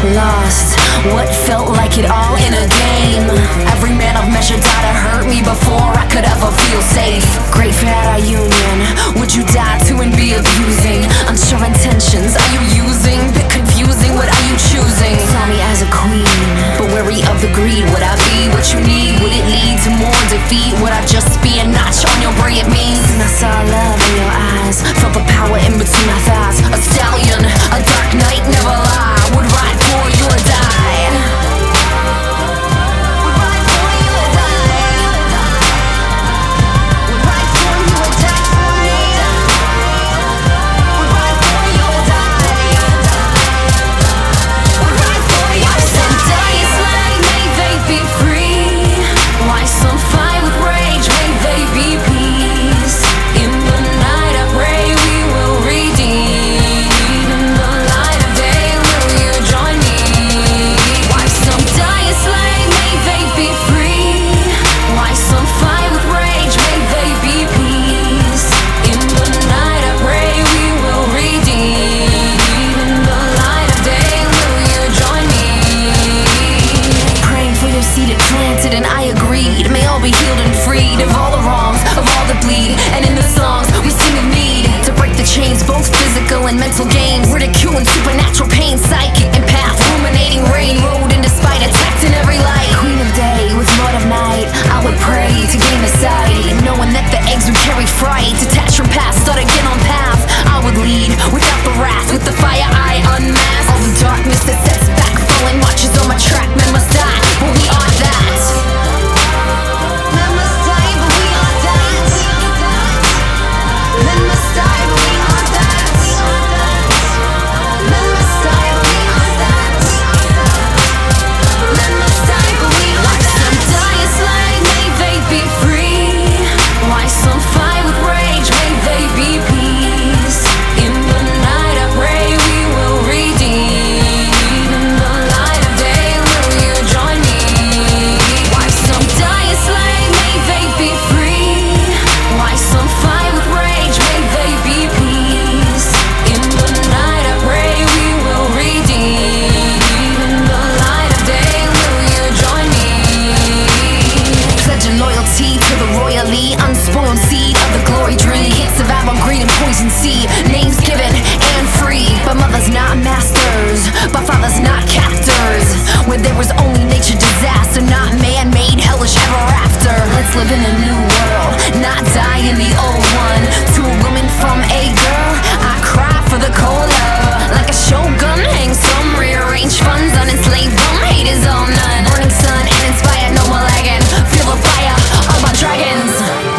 lost what felt like it all in a game. Every man I've measured died to hurt me before I could ever feel safe. Great for our union, would you die to and be abusing? Unsure intentions, are you using? Bit confusing, what are you choosing? Saw me as a queen, but wary of the greed. Would I be what you need? Would it lead to more defeat? Would I just be a notch on your brilliant means? And I saw love in your eyes, felt the power in between my thighs. A stallion, a dark knight, never lie. Would ride for you or die. Would ride for you or die. Would ride for you or die. Would ride for you or die. Would ride for you or die. Some die slain, may they be free. Why some fight with rage, may they be peace. In the night I pray we will redeem. In the light of day will you join me? Why some die slain, may they be free. Why some fight with rage, may they be peace. In the night I pray we will redeem. In the light of day will you join me? Praying for your seed it planted and I agreed. May all be healed and freed of all the wrongs, of all the bleed. And in the songs we sing of need to break the chains, both physical and mental games. Ridicule and supernatural pain, psychic empath, ruminating rain, road in despite, attacked in every light. Queen of day with lord of night, I would pray to gain the sight, knowing that the eggs would carry fright. Detach from past, start again on path. I would lead without the wrath, with the fire I unmask all the darkness that sets back. Falling watches on my track, men must die, but we are that. Men must die, but we are that. Men must die, but we are that. Men must die, but we are that. Men must die, but we are that. Some die a slave, may they be free. Why some fight with rage, may they be peace. In the night I pray we will redeem. In the light of day will you join me? Why some die a slave, may they be free. Why some fight with rage, may they be peace. In the night I pray we will redeem. In the light of day will you join me? Pledging loyalty to the royally unspoiled seed of the glory dream. Can't survive on green and poison sea. Names given and free, but mothers not masters, but fathers not captors. Where there was only nature disaster, not man-made hellish ever after. Let's live in a new world, not die in the old one. To a woman from a girl, I cry for the cold love. Like a shogun, hang some, rearrange funds, unenslaved them, haters all none. Burning sun and inspire, no more lagging. Feel the fire of my dragons.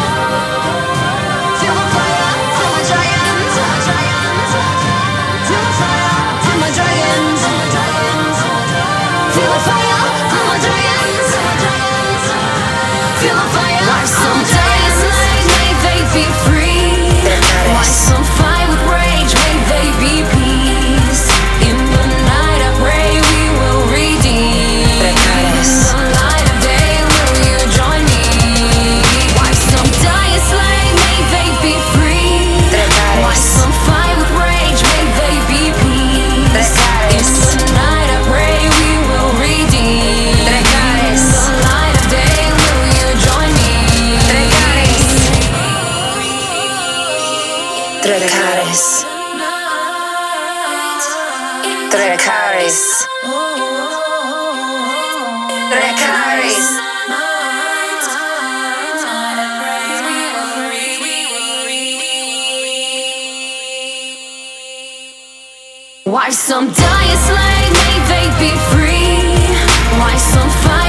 Feel the fire of my dragons. Feel the fire of my dragons. Feel the fire of my dragons. Feel the fire. Why some die a slave, may they be free. Why some fight with rage, may they be peace. In the night I pray we will redeem. In the light of day will you join me? Why some die a slave, may they be free. Why some fight with rage, may they be peace. In the night I pray we will redeem. In the light of day will you join me? Trecaris. Trecaris. Trecaris. Why some die a slave, may they be free. Why some fight